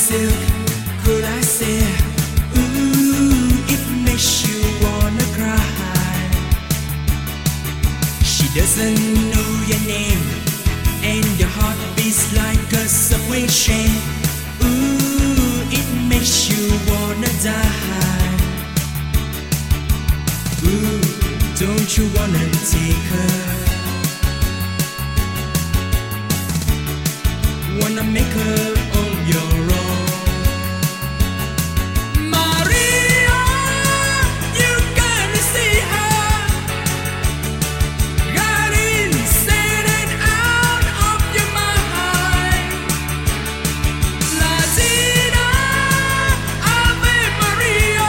silk, could I say, ooh, it makes you wanna cry. She doesn't know your name, and your heart beats like a subway train. Ooh, it makes you wanna die. Ooh, don't you wanna take her? Wanna make her on your own? Maria, you gotta see her. Got insane and out of your mind. Latina, Ave Maria,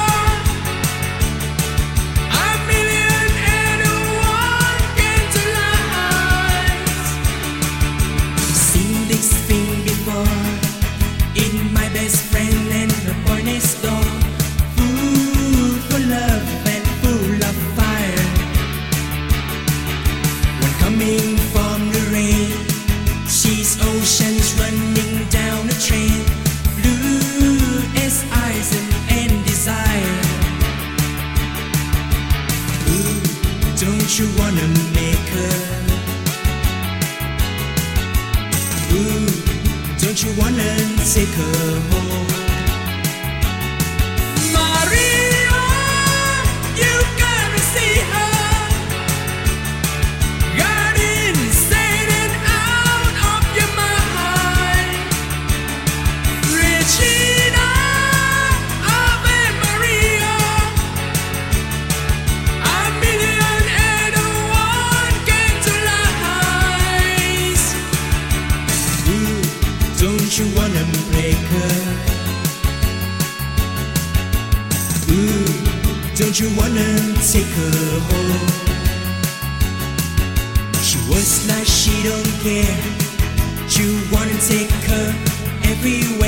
a million and one candlelights. Seen this thing before in my best friend and her boy next door. Food for love and full of fire. One coming from the rain, she's oceans running down a train. Blue as eyes and desire. Ooh, don't you wanna make her? Ooh, don't you wanna take her home? Maria, you gotta see her. Got insane and out of your mind. Regina, Ave Maria, a million and one candlelights. Ooh, don't you wanna break her? Ooh, don't you wanna take her home? She was like she don't care. You wanna take her everywhere.